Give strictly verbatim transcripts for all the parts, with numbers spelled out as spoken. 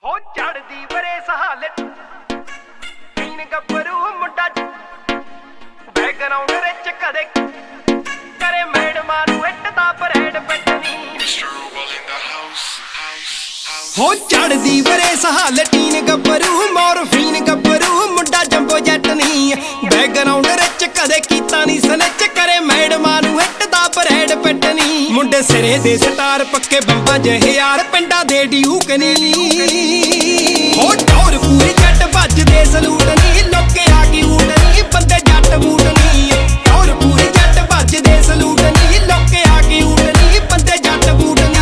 ਹੋ ਚੜਦੀ ਵਰੇ ਸਹਾਲੇ ਕੀਨ ਗੱਭਰੂ ਮੁੰਡਾ ਬੈਕਗ੍ਰਾਉਂਡ ਵਿੱਚ ਕਦੇ ਕਰੇ ਮੈਡਮਾਂ ਨੂੰ ਇੱਟ ਦਾ ਪਰੇਡ ਪਿੱਟਣੀ ਹੋ ਚੜਦੀ ਵਰੇ ਸਹਾਲੇ ਕੀਨ ਗੱਭਰੂ ਮੋਰਫੀਨ ਗੱਭਰੂ ਮੁੰਡਾ ਜੰਬੋ ਜੱਟ ਨਹੀਂ ਬੈਕਗ੍ਰਾਉਂਡ ਵਿੱਚ ਕਦੇ ਕੀਤਾ ਨਹੀਂ ਸਨਿਚ ਕਰੇ ਮੈਡਮਾਂ ਨੂੰ ਇੱਟ ਦਾ ਪਰੇਡ ਪਿੱਟਣੀ ਮੁੰਡੇ ਸਿਰੇ ਦੇ ਸਟਾਰ ਪੱਕੇ ਬੰਬਾਂ ਜਿਹੇ ਯਾਰ ਪਿੰਡਾਂ ਦੇ ਡਿਊਕ ਨਹੀਂ ਹੋ ਟੌਰ ਪੂਰੀ ਜੱਟ ਵੱਜਦੇ ਸਲੂਟ ਨਹੀਂ ਲੋਕੇ ਆ ਕੀ ਊਟ ਨਹੀਂ ਬੰਦੇ ਜੱਟ ਬੂਟ ਨਹੀਂ ਟੌਰ ਪੂਰੀ ਜੱਟ ਵੱਜਦੇ ਸਲੂਟ ਨਹੀਂ ਲੋਕੇ ਆ ਕੀ ਊਟ ਨਹੀਂ ਬੰਦੇ ਜੱਟ ਬੂਟ ਨਹੀਂ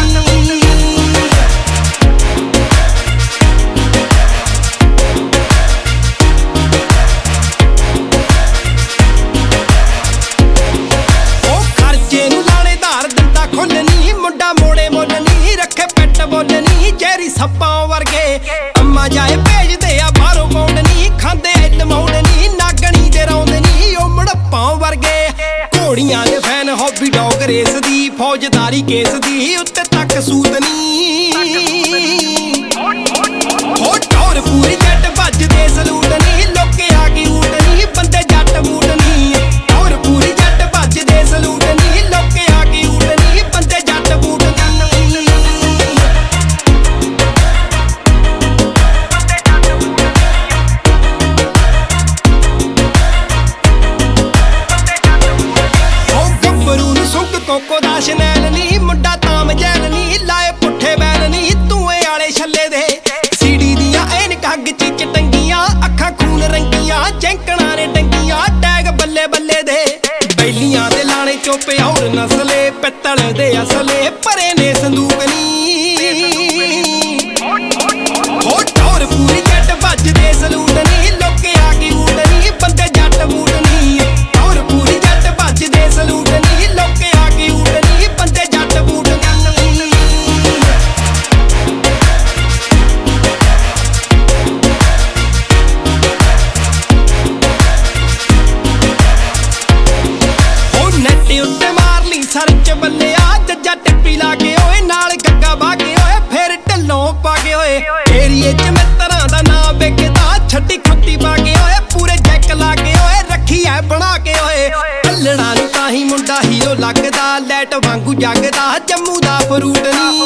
ਉਹ ਖਰਚੇ ਨੂੰ ਲਾਣੇ ਧਾਰ ਦਿੰਦਾ ਖੁੱਲਣੀ ਮੁੰਡਾ ਮੋੜੇ ਮੁੱਲ ਨਹੀਂ ਰੱਖੇ ਪਿੱਟ ਬੋਲ ਨਹੀਂ ਚਿਹਰੀ ਸੱਪਾਂ ਵਰਗੇ ਅੰਮਾ ਜਾਏ ਭੇਜਦੇ ਆ ਬਾਹਰੋਂ ਬੌਂਡ ਨਹੀਂ ਖਾਂਦੇ ਇੱਟ ਮੌੜ ਨਹੀਂ ਨਾਗਣੀ ਦੇ ਰੌਂਦ ਨਹੀਂ ਉਹ ਮੜੱਪਾਂ ਵਰਗੇ ਘੋੜੀਆਂ ਦੇ ਫੈਨ ਹੌਬੀ ਡੌਗ ਰੇਸ ਦੀ ਫੌਜਦਾਰੀ ਕੇਸ ਦੀ ਉੱਤੇ ਤੱਕ ਸੂਤ ਨਹੀਂ ਹੋ ਟੌਰ ਪੂਰੀ ਜੱਟ ਵੱਜਦੇ ਸਲੂਟ ਨਹੀਂ ਲੋਕੇ ਆ ਕੀ ਊਟ ਨਹੀਂ ਬੰਦੇ ਜੱਟ ਬੂਟ ਨਹੀਂ ਟੌਰ ਪੂਰੀ ਜੱਟ ਵੱਜਦੇ ਸਲੂਟ ਨਹੀਂ ਲੋਕੇ ਆ ਕੀ ਊਟ ਨਹੀਂ ਬੰਦੇ ਜੱਟ ਬੂਟ ਨਹੀਂ ਕੋਕੋ ਦਾ ਸ਼ਨੈਲ ਨੀ ਮੁੰਡਾ ਤਾਮ ਜੈਲ ਨੀ ਲਾਏ ਪੁੱਠੇ ਬੈਲ ਨੀ ਤੂਏ ਵਾਲੇ ਛੱਲੇ ਦੇ ਸੀਡੀ ਦੀਆਂ ਐਨਕਾਂ ਚ ਟੰਗੀਆਂ ਅੱਖਾਂ ਖੂਨ ਰੰਗੀਆਂ ਚੈਂਕਣਾ ਨੇ ਟੰਗੀਆਂ ਟੈਗ ਬੱਲੇ ਬੱਲੇ ਦੇ ਬੈਲੀਆਂ ਦੇ ਲਾਣੇ ਚੋਪੇ ਔਰ ਨਸਲੇ ਪਿੱਤਲ ਦੇ ਅਸਲੇ ਭਰੇ ਨੇ ਸੰਦੂਕ ਨੀ ਹੋ ਟੌਰ ਪੂਰੀ ਜੱਟ ਵੱਜਦੇ ਸਲੂਟ ਨੀ ਲੋਕੇ ਆ ਕੀ ਊਟ ਨੀ ਬੰਦੇ ਜੱਟ ਬੂਟ ਨੀ ਟੌਰ ਪੂਰੀ ਜੱਟ ਵੱਜਦੇ ਸਲੂਟ ਨੀ ਲੋਕੇ ਆ ਕੀ ਊਟ ਨੀ ਬੰਦੇ ਜੱਟ ਬੂਟ ਨੀ ਹੋ ਨੈਟ ਉੱਤੇ ਮਾਰ ਲਈ ਸਰਚ ਬੱਲਿਆ ਜੱਜਾ ਟਿੱਪੀ ਲਾ ਕੇ ਓਏ ਨਾਲ ਗੱਗਾ ਵਾ ਕੇ ਓਏ ਫੇਰ ਢੱਲੋਂ ਪਾ ਕੇ ਓਏ ਏਰੀਏ ਚ ਮਿੱਤਰਾਂ ਦਾ ਨਾਂ ਵਿਕਦਾ ਛੱਡੀ ਖੱਟੀ ਪਾ ਕੇ ਓਏ ਪੂਰੇ ਜੈਕ ਲਾ ਕੇ ਓਏ ਰੱਖੀ ਐ ਬਣਾ ਕੇ ਓਏ ਢੱਲਣਾ ਨੂੰ ਤਾਂ ਹੀ ਮੁੰਡਾ ਹੀਰੋ ਲੱਗਦਾ ਲੈਟ ਵਾਂਗੂ ਜਗਦਾ ਜੰਮੂ ਦਾ ਫਰੂਟ ਨਹੀਂ